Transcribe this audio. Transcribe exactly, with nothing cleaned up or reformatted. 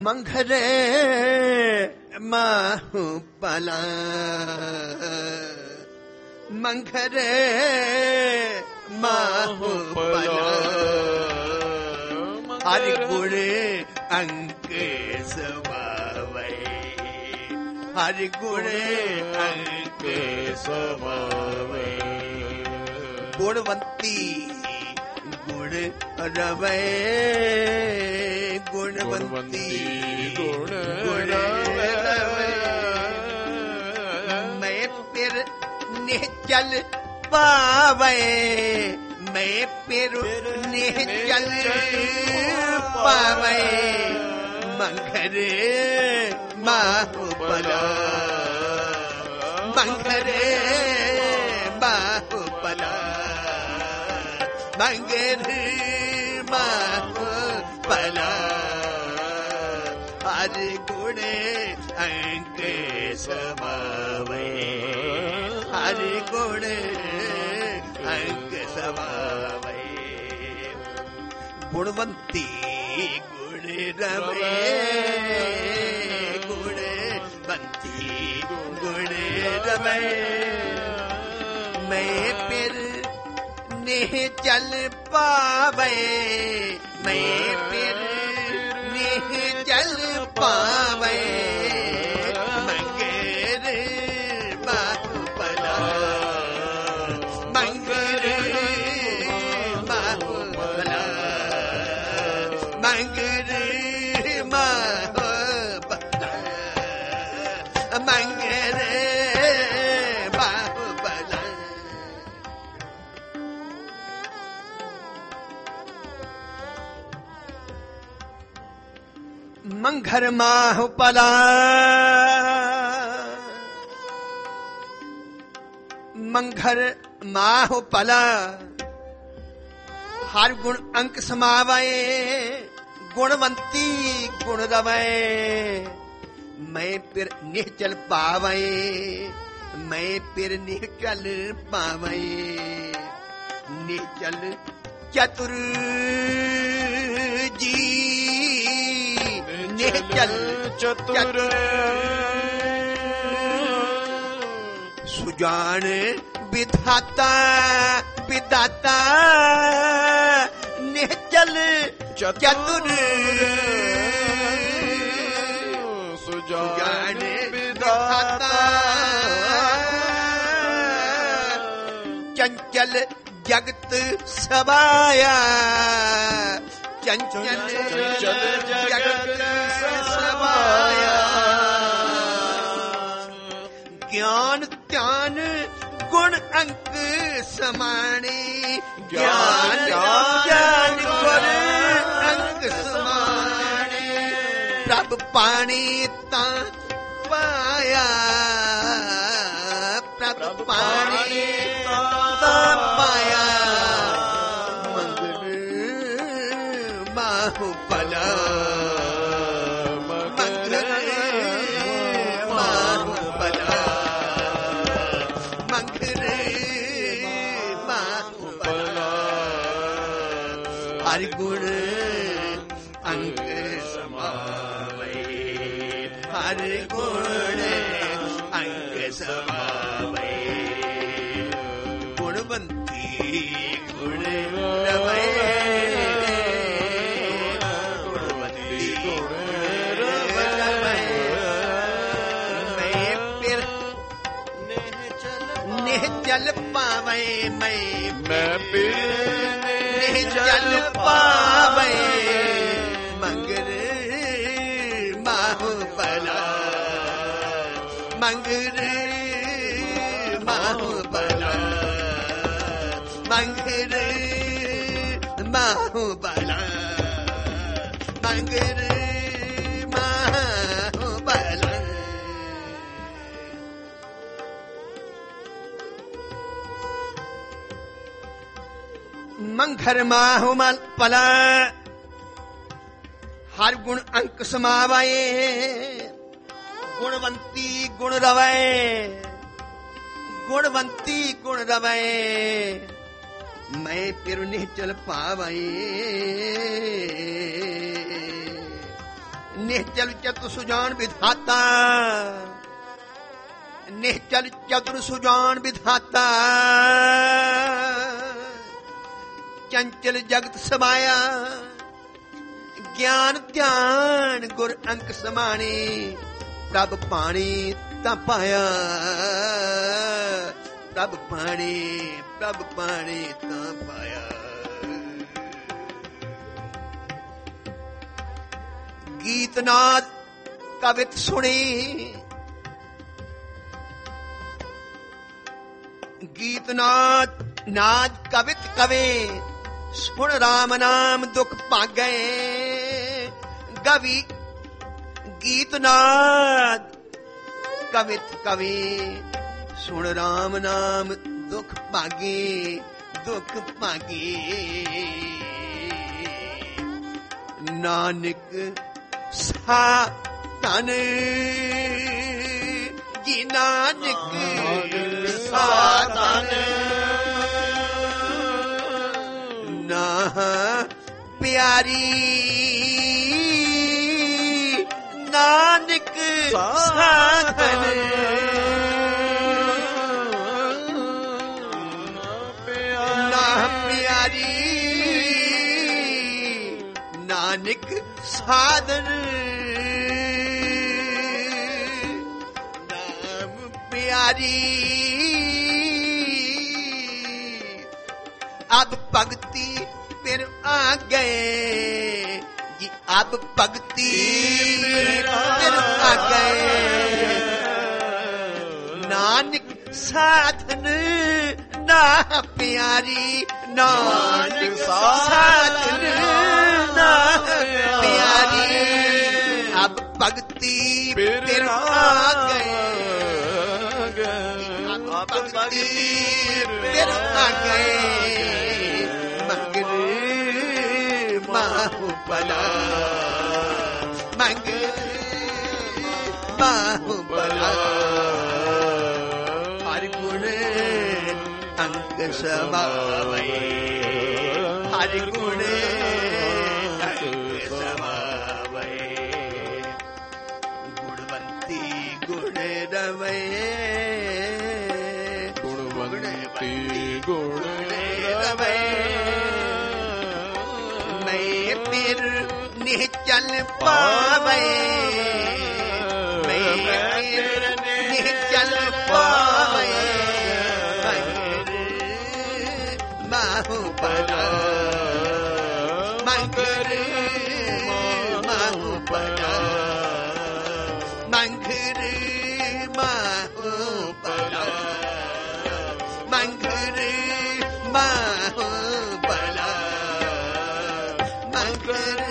ਮੰਘਰੇ ਮਾਹੁ ਪਲਾ ਮੰਘਰੇ ਮਾਹੁ ਪਲਾ ਹਰਿ ਗੁਣ ਅੰਕ ਸਮਾਵੈ ਹਰਿ ਗੁਣ ਅੰਕ ਸਮਾਵੈ ਗੁਣਵੰਤੀ ਗੁਣ ਰਵੈ ਗੁਣਵੰਤੀ ਗੁਣ ਰਵੈ ਮੈਂ ਫਿਰ ਨਿਹਚਲ ਪਾਵੈ ਮੈਂ ਫਿਰ ਨਿਹਚਲ ਪਾਵੈ ਮੰਘਰੇ ਮਾਹੁ ਪਲਾ ਮੰਘਰੇ ਮਾਹੁ ਪਲਾ ਮੰਘਰੇ ਮਾਹੁ ਪਲਾ ਹਰਿ ਗੁਣ ਅੰਕ ਸਮਾਵੈ ਹਰਿ ਗੁਣ ਅੰਕ ਸਮਾਵੈ ਗੁਣਵੰਤੀ ਗੁਣ ਰਵੈ ਗੁਣਵੰਤੀ ਗੁਣ ਰਵੈ ਮੈਂ ਫਿਰ ਨਿਹ ਚਲ ਪਾਵੈ ਮੈਂ ਫਿਰ ਨਿਹ ਚਲ ਪਾਵੈ ਮੰਗਰੇ ਮਾਹੁ ਪਲਾ ਮੰਗਰੇ ਮਾਹੁ ਪਲਾ ਮੰਗਰੇ ਮਾਹੁ ਪਲਾ ਮੰਗਰੇ ਮਾਹੁ ਪਲਾ ਮੰਘਰ ਮਾਹੁ ਪਲਾ ਮੰਘਰ ਮਾਹੁ ਪਲਾ ਹਰ ਗੁਣ ਅੰਕ ਸਮਾਵੈ ਗੁਣਵੰਤੀ ਗੁਣ ਰਵੈ ਮੈਂ ਫਿਰ ਨਿਹਚਲ ਪਾਵੈ ਮੈਂ ਫਿਰ ਨਿਹਚਲ ਪਾਵੈ ਨਿਹਚਲ ਚਤੁਰ ਜੀ ਨਿਹਚਲ ਚਤੁਰ ਸੁਜਾਨ ਵਿਧਾਤਾ ਵਿਦਾਤਾ ਨਿਹਚਲ ਚਤੁਰ ਸੁਜਾਨ ਵਿਧਾਤਾ ਚੰਚਲ ਜਗਤ ਸਵਾਇਆ ਚੰਚਲ ਜਗਤ ਸਵਾਇਆ ਗਿਆਨ ਧਿਆਨ ਗੁਣ ਅੰਕ ਸਮਾਣੀ ਗਿਆਨ ਗਿਆਨ ਗੁਣ ਅੰਕ ਸਮਾਣੀ ਪ੍ਰਭ ਪਾਣੀ ਤਾਂ ਪਾਇਆ ਪ੍ਰਭ ਪਾਣੀ ਤਾਂ ਪਾਇਆ ਮੰਗਰੇ ਮਾਹੁ ਪਲਾ ਮੰਗਰੇ ਮਾਹੁ ਪਲਾ ਮੰਗਰੇ ਮਾਹੁ ਪਲਾ ਹਰਿ ਗੁਣ ਅੰਕ ਸਮਾਵੈ ਹਰਿ ਗੁਣ ਅੰਕ ਸਮਾਵੈ ਗੁਣਵੰਤੀ ਗੁਣ ਰਵੈ ਗੁਣਵੰਤੀ ਗੁਣ ਰਵੈ ਮੈਂ ਫਿਰ ਨਿਹ ਚਲ ਪਾਵੈ ਮੈਂ ਮੈਂ ਫਿਰ ਨਿਹ ਚਲ ਪਾਵੈ ਮੰਗਰੇ ਮਾਹੁ ਪਲਾ ਮੰਗਰੇ ਮਾਹੁ ਪਲਾ ਮੰਗਰੇ ਮਾਹੁ ਪਲਾ ਮੰਗਰੇ ਮਾਹੁ ਪਲਾ ਮੰਘਰ ਮਾਹੁ ਮਲ ਪਲਾ ਹਰ ਗੁਣ ਅੰਕ ਸਮਾਵੈ ਗੁਣਵੰਤੀ ਗੁਣ ਰਵੈ ਗੁਣਵੰਤੀ ਗੁਣ ਰਵੈ ਮੈਂ ਫਿਰ ਨਿਹਚਲ ਪਾਵੈ ਨਿਹਚਲ ਚਤੁਰ ਸੁਜਾਨ ਵਿਧਾਤਾ, ਨਿਹਚਲ ਚਤੁਰ ਸੁਜਾਨ ਵਿਧਾਤਾ, ਚੰਚਲ ਜਗਤ ਸਮਾਇਆ, ਗਿਆਨ ਧਿਆਨ ਗੁਰ ਅੰਕ ਸਮਾਣੀ, ਪ੍ਰਭ ਪਾਣੀ ਤਾਂ ਪਾਇਆ, ਪ੍ਰਭ ਪਾਣੀ, ਪ੍ਰਭ ਪਾਣੀ ਤਾਂ ਪਾਇਆ। ਗੀਤ ਨਾਦ ਕਵਿਤ ਸੁਣੀ, ਗੀਤ ਨਾਦ ਨਾਦ ਕਵਿਤ ਕਵੇ, ਸੁਣ ਰਾਮ ਨਾਮ ਦੁਖ ਭਾਗੈ। ਗਵੀ ਗੀਤ ਨਾਦ ਕਵਿਤ ਕਵੇ, ਸੁਣ ਰਾਮ ਨਾਮ ਦੁਖ ਭਾਗੇ, ਦੁਖ ਭਾਗੇ। ਨਾਨਕ ਸਾਧਨ ਜੀ, ਨਾਨਕ ਸਾਧਨ ਨਾ ਪਿਆਰੀ, ਨਾਨਕ ਸਾਧਨ ਨਾ ਪਿਆਰੀ, ਨਾਨਕ ਸਾਧਨ ਨਾਮ ਪਿਆਰੀ। ਅਬ ਭਗਤੀ ਫਿਰ ਆ ਗਏ ਜੀ, ਅਬ ਭਗਤੀ ਫਿਰ ਆ ਗਏ। ਨਾਨਕ ਸਾਧਨ ਨਾ ਪਿਆਰੀ, ਨਾਨਕ ਸਾਧਨ ਨਾ ਪਿਆਰੀ। ਅਬ ਭਗਤੀ ਫਿਰ ਆ ਗਏ, ਅਬ ਭਗਤੀ ਫਿਰ ਆ ਗਏ। ਮੰਗਰ ਬਾਹੁਬਲਾ, ਮੰਗਰ ਬਾਹੁਬਲਾ, ਹਰਿ ਗੁਣ ਅੰਕ ਸਮਾਵੈ, ਹਰਿ ਗੁਣ ਅੰਕ ਸਮਾਵੈ। ਗੁਣਵੰਤੀ ਗੁਣ ਰਵੈ, ਗੁਣਵੰਤੀ ਗੁਣ ਰਵੈ। ਮੈਂ ਫਿਰ ਨਿਹਚਲ ਪਾਵੈ, ਮੈਂ ਫਿਰ ਨਿਹਚਲ ਪਾਵੈ। ਬਾਹੁਬਲਾ, ਮੰਗਰ ਬਾਹੁਬਲਾ, ਮੰਗਰ ਬਾਹੁਬਲਾ, ਮੰਗਰ ਬਾਹੁਬਲਾ, ਮੰਗਰ